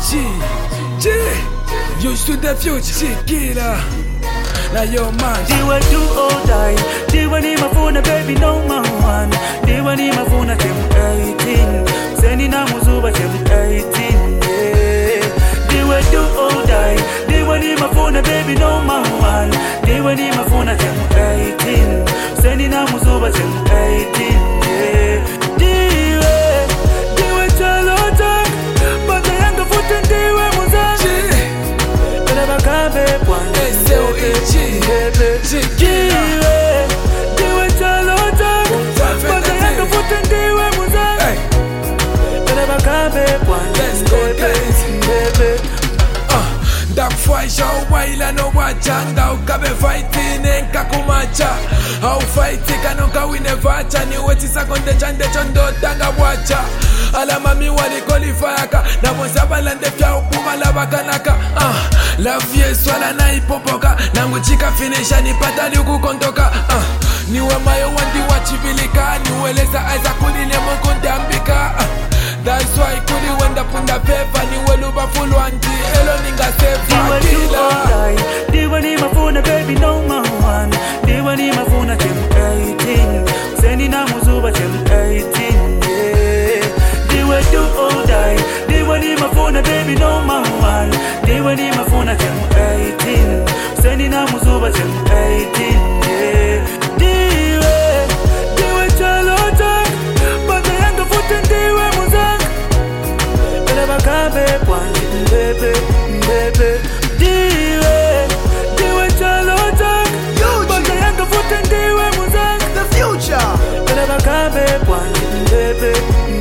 G, used to the future, killer. Now your man. Diwa do or die. Diwa ni mafuna baby no man. Diwa ni mafuna chemu 18. Seni na muzuba chemu 18. Yeah. Diwa do or die. Diwa ni mafuna baby no man. Diwa ni mafuna chemu 18. Seni na muzuba chemu 18. Yeah. Diwa chalota. Bata yanga futa ndiwe muzazi. Bada bakabe pwani. Ndakufwaisha uwaila no wachanga ukabe fighting enka kumacha au fight kanonka wine vacha ni weti sakonde chande chondo tanga wacha ala mami wali qualifyaka na bonsaba lande fya upumala bakanaka la vie swala na ipopoka nangu chika finisha ni patali ukukontoka niwe mayo wandi wachivilika niweleza aiza kunile mokonde ambika that's why kuli wenda punda pepa niwe luba fulu anti elo ninga sefa kila Diwa ni mafuna baby no man. Diwa ni mafuna chemu 18. Seni na muzuba chemu 18. Yeah. Diwa do or die. Diwa ni mafuna baby no man. Diwa ni mafuna chemu 18. Seni na muzuba chemu 18. Yeah. Diwa chalota. Bata yanga futa ndiwe muzanga. Bada bakabe pwani mbebe. Diwa chalota. Bata yanga futa ndiwe muzanga. The future. Bada bakabe pwani mbebe.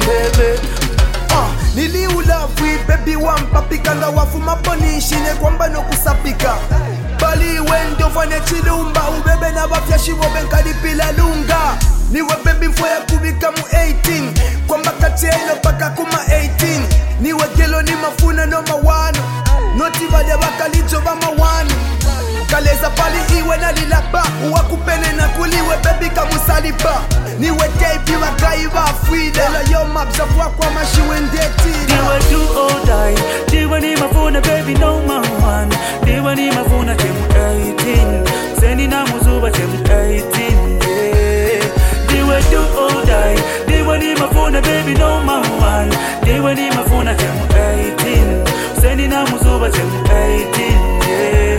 Niliulavi baby wampapi kanga wafuma ponishine kwamba no kusapika bali wendo fane chilumba ubebe na bafyashi wobe nkalipila lunga niwe baby mfoya kubika mu 18 kwamba katielo paka kuma 18 niwe gelo ni mafuna no mawano noti valia bakalijo ba mawano kaleza pali iwe na lilapa uwakupene na kuliwe baby kamusalipa niwe keipi wakaiva fwide la yo mabza kwa mashiwe ndeti Diwa do or die. Diwa ni mafuna baby no man. Diwa ni mafuna chemu 18. Seni na muzuba chemu 18. Yeah. Diwa do or die. Diwa ni mafuna baby no man. Diwa ni mafuna chemu 18. Seni na muzuba chemu 18. Yeah.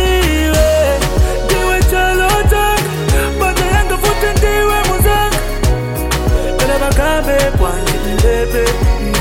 Diwa chalota. Bata yanga futa ndiwe muzanga. Bada bakabe pwani mbebe.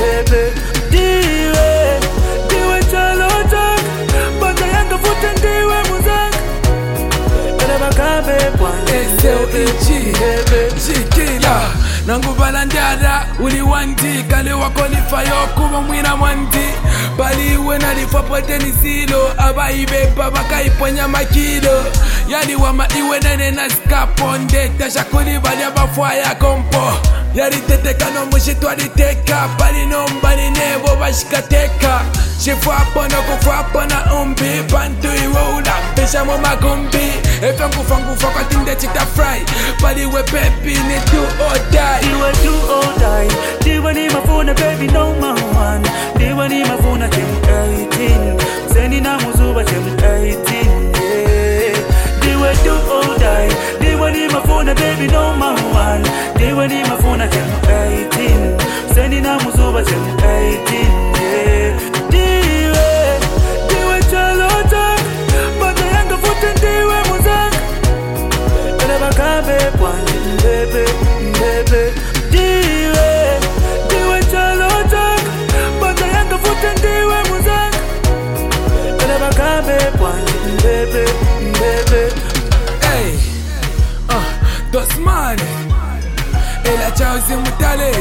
Diwa chalota. Bata yanga futa ndiwe muzanga. Bada bakabe pwani mbebe. G-killer nangu balandara uli wandi kale wakwalifayo kuba mwina mwandi bali iwe nalifapote ni silo abaibepa bakaiponya makilo yali wama iwe nene na skaponde tashakuli bali abafwaya kompo yali tetekano mushitu aliteka bali nombali nebo bashikateka shifwapo no kufwapo na umbi bantu iwe ulambisha mu magumbi efe ngufa kwa tinde chita fry bali we pepi ni do or die Diwa do or die. Diwa ni mafuna baby no man. Diwa ni mafuna chemu 18. Seni na muzuba chemu 18. Yeah. Diwa do or die. Diwa ni mafuna baby no man. Diwa ni mafuna chemu 18. Seni na muzuba chemu 18. Yeah. Diwa chalota. Bata yanga futa ndiwe muzanga. Bada bakabe pwani mbebe. Diwa chalota. Bata yanga futa ndiwe muzanga. Bada bakabe pwani mbebe. Hey, Dosman, ela chauzi mutale,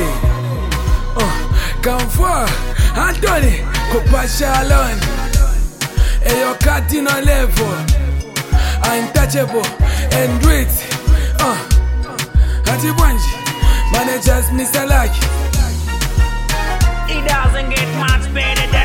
Kamfwa, Anthony, Kopasha Alon, Eyo Katino Level, Untouchable, and Grit, Hatibanji, managers Mr. Lucky. It doesn't get much better than